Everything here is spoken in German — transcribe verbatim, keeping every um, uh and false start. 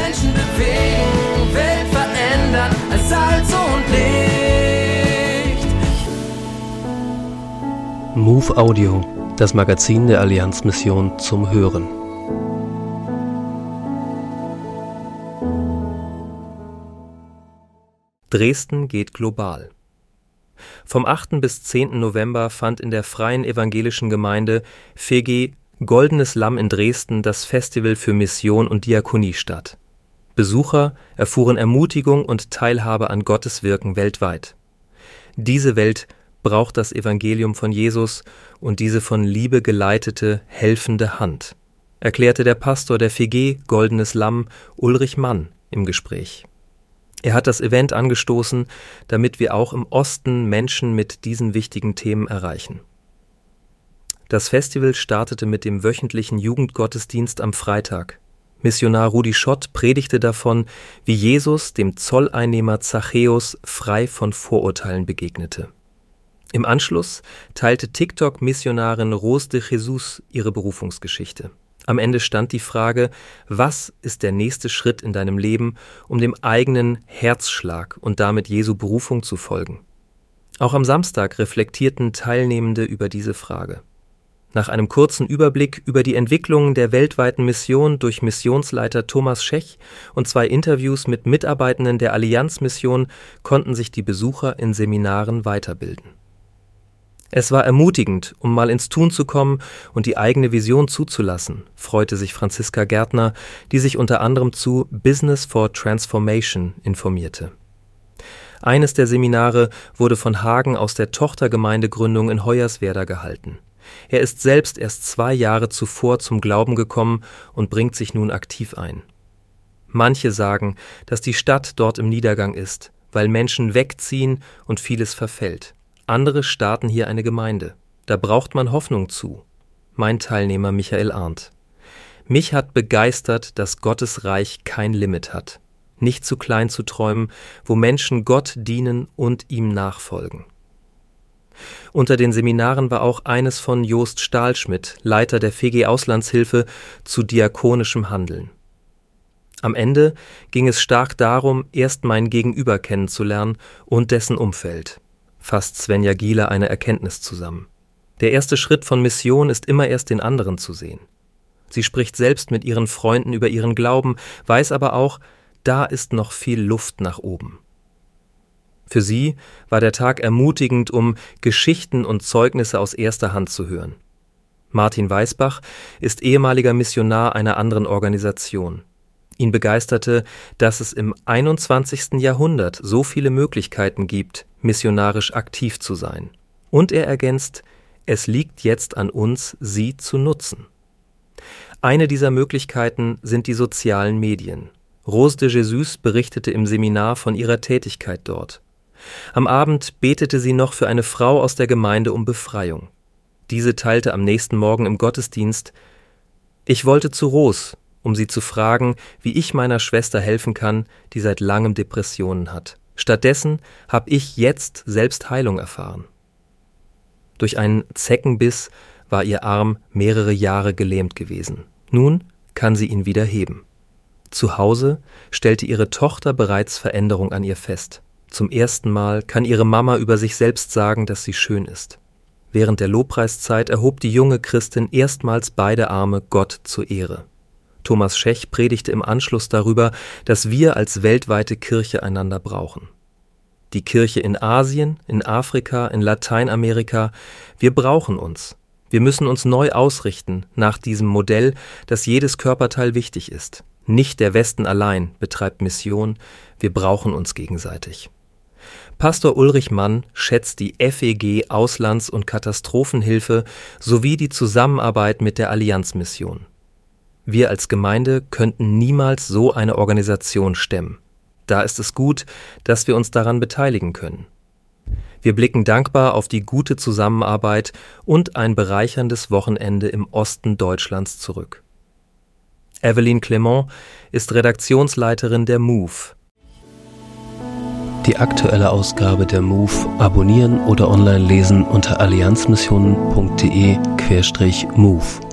Menschen bewegen, Welt verändern als Salz und Licht. Move Audio, das Magazin der Allianzmission zum Hören. Dresden geht global. Vom achten bis zehnten November fand in der Freien Evangelischen Gemeinde F E G Goldenes Lamm in Dresden das Festival für Mission und Diakonie statt. Besucher erfuhren Ermutigung und Teilhabe an Gottes Wirken weltweit. Diese Welt braucht das Evangelium von Jesus und diese von Liebe geleitete, helfende Hand, erklärte der Pastor der F E G Goldenes Lamm, Ulrich Mann, im Gespräch. Er hat das Event angestoßen, damit wir auch im Osten Menschen mit diesen wichtigen Themen erreichen. Das Festival startete mit dem wöchentlichen Jugendgottesdienst am Freitag. Missionar Rudi Schott predigte davon, wie Jesus dem Zolleinnehmer Zachäus frei von Vorurteilen begegnete. Im Anschluss teilte TikTok-Missionarin Rose de Jesus ihre Berufungsgeschichte. Am Ende stand die Frage, was ist der nächste Schritt in deinem Leben, um dem eigenen Herzschlag und damit Jesu Berufung zu folgen? Auch am Samstag reflektierten Teilnehmende über diese Frage. Nach einem kurzen Überblick über die Entwicklungen der weltweiten Mission durch Missionsleiter Thomas Schech und zwei Interviews mit Mitarbeitenden der Allianzmission konnten sich die Besucher in Seminaren weiterbilden. Es war ermutigend, um mal ins Tun zu kommen und die eigene Vision zuzulassen, freute sich Franziska Gärtner, die sich unter anderem zu Business for Transformation informierte. Eines der Seminare wurde von Hagen aus der Tochtergemeindegründung in Hoyerswerda gehalten. Er ist selbst erst zwei Jahre zuvor zum Glauben gekommen und bringt sich nun aktiv ein. Manche sagen, dass die Stadt dort im Niedergang ist, weil Menschen wegziehen und vieles verfällt. Andere starten hier eine Gemeinde. Da braucht man Hoffnung zu. Mein Teilnehmer Michael Arndt. Mich hat begeistert, dass Gottes Reich kein Limit hat. Nicht zu klein zu träumen, wo Menschen Gott dienen und ihm nachfolgen. Unter den Seminaren war auch eines von Jost Stahlschmidt, Leiter der F E G Auslandshilfe, zu diakonischem Handeln. Am Ende ging es stark darum, erst mein Gegenüber kennenzulernen und dessen Umfeld. Fasst Svenja Giele eine Erkenntnis zusammen. Der erste Schritt von Mission ist immer erst den anderen zu sehen. Sie spricht selbst mit ihren Freunden über ihren Glauben, weiß aber auch, da ist noch viel Luft nach oben. Für sie war der Tag ermutigend, um Geschichten und Zeugnisse aus erster Hand zu hören. Martin Weisbach ist ehemaliger Missionar einer anderen Organisation. Ihn begeisterte, dass es im einundzwanzigsten Jahrhundert so viele Möglichkeiten gibt, missionarisch aktiv zu sein. Und er ergänzt, es liegt jetzt an uns, sie zu nutzen. Eine dieser Möglichkeiten sind die sozialen Medien. Rose de Jesus berichtete im Seminar von ihrer Tätigkeit dort. Am Abend betete sie noch für eine Frau aus der Gemeinde um Befreiung. Diese teilte am nächsten Morgen im Gottesdienst: Ich wollte zu Rose, um sie zu fragen, wie ich meiner Schwester helfen kann, die seit langem Depressionen hat. Stattdessen habe ich jetzt selbst Heilung erfahren. Durch einen Zeckenbiss war ihr Arm mehrere Jahre gelähmt gewesen. Nun kann sie ihn wieder heben. Zu Hause stellte ihre Tochter bereits Veränderung an ihr fest. Zum ersten Mal kann ihre Mama über sich selbst sagen, dass sie schön ist. Während der Lobpreiszeit erhob die junge Christin erstmals beide Arme Gott zur Ehre. Thomas Schech predigte im Anschluss darüber, dass wir als weltweite Kirche einander brauchen. Die Kirche in Asien, in Afrika, in Lateinamerika, wir brauchen uns. Wir müssen uns neu ausrichten nach diesem Modell, dass jedes Körperteil wichtig ist. Nicht der Westen allein betreibt Mission, wir brauchen uns gegenseitig. Pastor Ulrich Mann schätzt die F E G Auslands- und Katastrophenhilfe sowie die Zusammenarbeit mit der Allianzmission. Wir als Gemeinde könnten niemals so eine Organisation stemmen. Da ist es gut, dass wir uns daran beteiligen können. Wir blicken dankbar auf die gute Zusammenarbeit und ein bereicherndes Wochenende im Osten Deutschlands zurück. Evelyn Clement ist Redaktionsleiterin der Move. Die aktuelle Ausgabe der Move abonnieren oder online lesen unter allianzmissionen punkt de slash move.